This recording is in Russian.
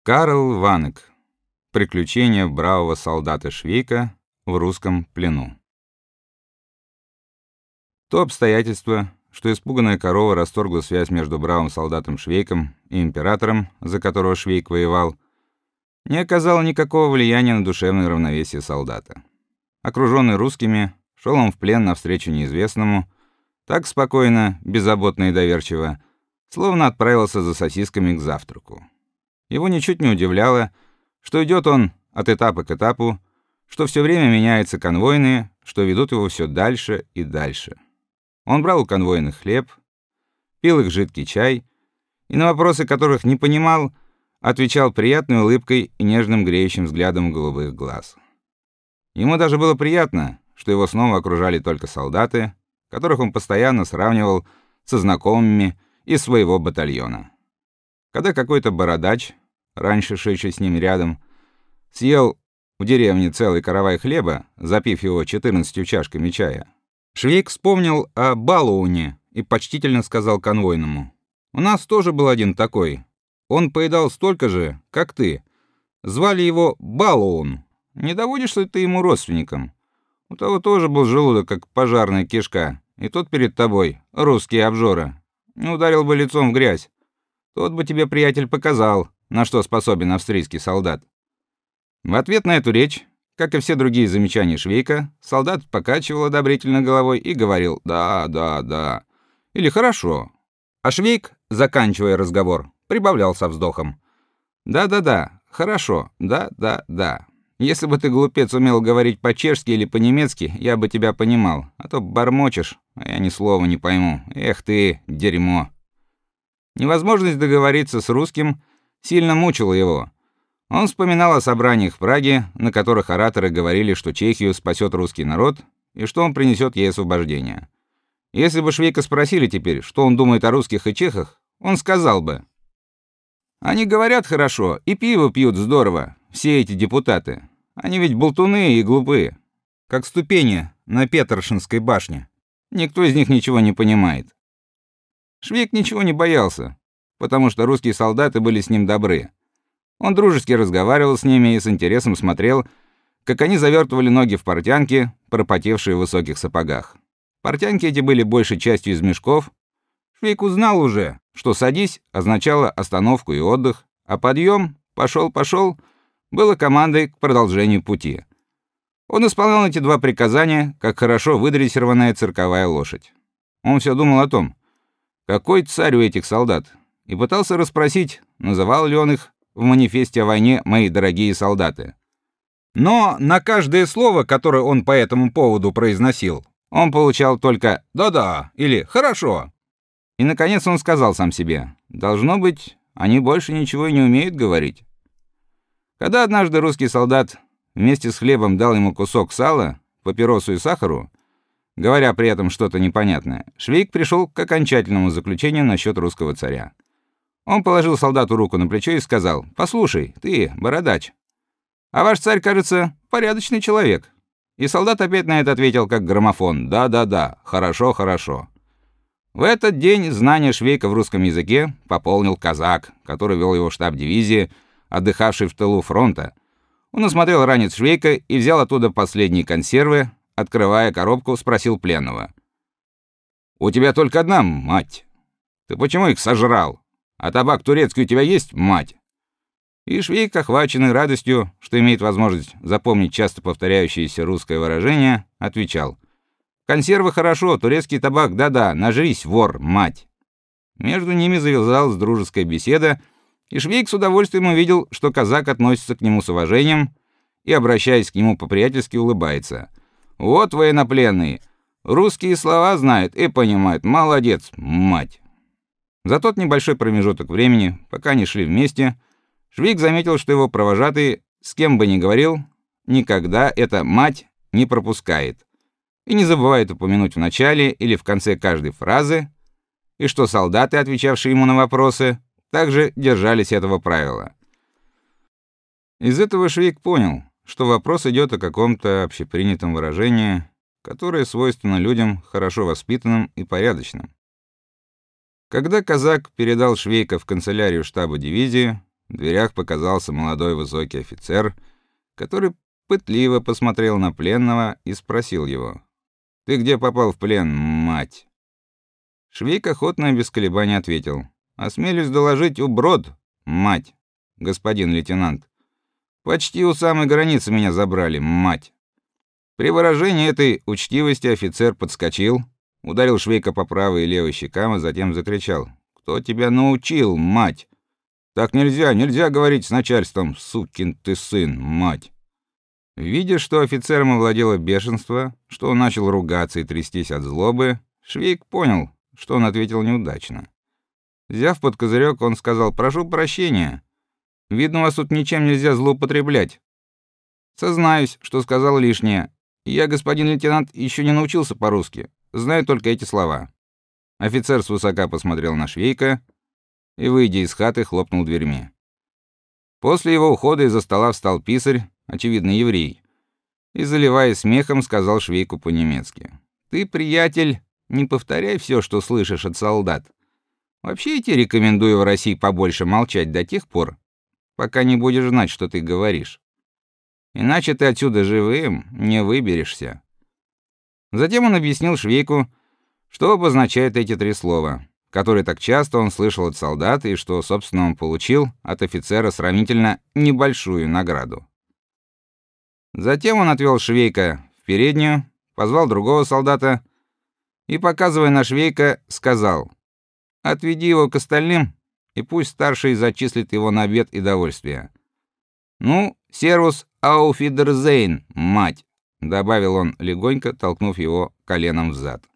Карл Ванек. Приключения бравого солдата Швейка в русском плену. То обстоятельство, что испуганная корова расторгла связь между бравым солдатом Швейком и императором, за которого Швейк воевал, не оказало никакого влияния на душевное равновесие солдата. Окруженный русскими, шел он в плен навстречу неизвестному, так спокойно, беззаботно и доверчиво, словно отправился за сосисками к завтраку. Его ничуть не удивляло, что идет он от этапа к этапу, что все время меняются конвойные, что ведут его все дальше и дальше. Он брал у конвойных хлеб, пил их жидкий чай, и на вопросы, которых не понимал, отвечал приятной улыбкой и нежным греющим взглядом голубых глаз. Ему даже было приятно, что его снова окружали только солдаты, которых он постоянно сравнивал со знакомыми из своего батальона. Когда какой-то бородач, раньше шедший с ним рядом, съел в деревне целый каравай хлеба, запив его 14 чашками чая, Швейк вспомнил о Балуоне и почтительно сказал конвойному: «У нас тоже был один такой. Он поедал столько же, как ты. Звали его Балуон. Не доводишь ли ты ему родственником? У того тоже был желудок, как пожарная кишка, и тот перед тобой, русский обжора, не ударил бы лицом в грязь. Тот бы тебе, приятель, показал, на что способен австрийский солдат». В ответ на эту речь, как и все другие замечания Швейка, солдат покачивал одобрительно головой и говорил «да, да, да» или «хорошо». А Швейк, заканчивая разговор, прибавлял со вздохом: «да-да-да, хорошо, да-да-да. Если бы ты, глупец, умел говорить по-чешски или по-немецки, я бы тебя понимал, а то бормочешь, а я ни слова не пойму. Эх ты, дерьмо». Невозможность договориться с русским сильно мучила его. Он вспоминал о собраниях в Праге, на которых ораторы говорили, что Чехию спасет русский народ и что он принесет ей освобождение. Если бы Швейка спросили теперь, что он думает о русских и чехах, он сказал бы: «Они говорят хорошо и пиво пьют здорово, все эти депутаты. Они ведь болтуны и глупые, как ступени на Петершинской башне. Никто из них ничего не понимает». Швейк ничего не боялся, потому что русские солдаты были с ним добры. Он дружески разговаривал с ними и с интересом смотрел, как они завертывали ноги в портянки, пропотевшие в высоких сапогах. Портянки эти были большей частью из мешков. Швейк узнал уже, что «садись» означало остановку и отдых, а «подъем», «пошел» было командой к продолжению пути. Он исполнял эти два приказания, как хорошо выдрессированная цирковая лошадь. Он все думал о том, какой царь у этих солдат, и пытался расспросить, называл ли он их в манифесте о войне «Мои дорогие солдаты». Но на каждое слово, которое он по этому поводу произносил, он получал только «да-да» или «хорошо». И, наконец, он сказал сам себе: «Должно быть, они больше ничего и не умеют говорить». Когда однажды русский солдат вместе с хлебом дал ему кусок сала, папиросу и сахару, говоря при этом что-то непонятное, Швейк пришел к окончательному заключению насчет русского царя. Он положил солдату руку на плечо и сказал: «Послушай, ты, бородач, а ваш царь, кажется, порядочный человек». И солдат опять на это ответил, как граммофон: «Да-да-да, хорошо, хорошо». В этот день знание Швейка в русском языке пополнил казак, который вел его штаб дивизии, отдыхавший в тылу фронта. Он осмотрел ранец Швейка и взял оттуда последние консервы, открывая коробку, спросил пленного: «У тебя только одна, мать? Ты почему их сожрал? А табак турецкий у тебя есть, мать?» И Швейк, охваченный радостью, что имеет возможность запомнить часто повторяющееся русское выражение, отвечал: «Консервы хорошо, турецкий табак, да-да, нажрись, вор, мать». Между ними завязалась дружеская беседа, и Швейк с удовольствием увидел, что казак относится к нему с уважением и, обращаясь к нему по-приятельски, улыбается. «Вот военнопленный, русские слова знает и понимает, молодец, мать». За тот небольшой промежуток времени, пока они шли вместе, Швейк заметил, что его провожатый, с кем бы ни говорил, никогда эта «мать» не пропускает и не забывает упомянуть в начале или в конце каждой фразы, и что солдаты, отвечавшие ему на вопросы, также держались этого правила. Из этого Швейк понял, что вопрос идет о каком-то общепринятом выражении, которое свойственно людям хорошо воспитанным и порядочным. Когда казак передал Швейка в канцелярию штаба дивизии, В дверях показался молодой высокий офицер, который пытливо посмотрел на пленного и спросил его: "Ты где попал в плен, мать?" Швейк охотно и без колебаний ответил: "Осмелюсь доложить, у Брод, мать, господин лейтенант. Почти у самой границы меня забрали, мать". При выражении этой учтивости офицер подскочил, ударил Швейка по правой и левой щекам, а затем закричал: "Кто тебя научил, мать? Так нельзя говорить с начальством, сукин ты сын, мать". Видя, что офицером овладело бешенство, что он начал ругаться и трястись от злобы, Швейк понял, что он ответил неудачно. Взяв под козырек, он сказал: "Прошу прощения. Видно, у вас тут ничем нельзя злоупотреблять. Сознаюсь, что сказал лишнее. Я, господин лейтенант, еще не научился по-русски. Знаю только эти слова". Офицер свысока посмотрел на Швейка и, выйдя из хаты, хлопнул дверьми. После его ухода из-за стола встал писарь, очевидно, еврей, и, заливаясь смехом, сказал Швейку по-немецки: "Ты, приятель, не повторяй все, что слышишь от солдат. Вообще я тебе рекомендую в России побольше молчать до тех пор, пока не будешь знать, что ты говоришь. Иначе ты отсюда живым не выберешься". Затем он объяснил Швейку, что обозначают эти три слова, которые так часто он слышал от солдат, и что, собственно, он получил от офицера сравнительно небольшую награду. Затем он отвел Швейка в переднюю, позвал другого солдата и, показывая на Швейка, сказал: "Отведи его к остальным, и пусть старший зачислит его на обед и довольствие. Ну, сервус ауф видерзейн, мать", добавил он, легонько толкнув его коленом в зад.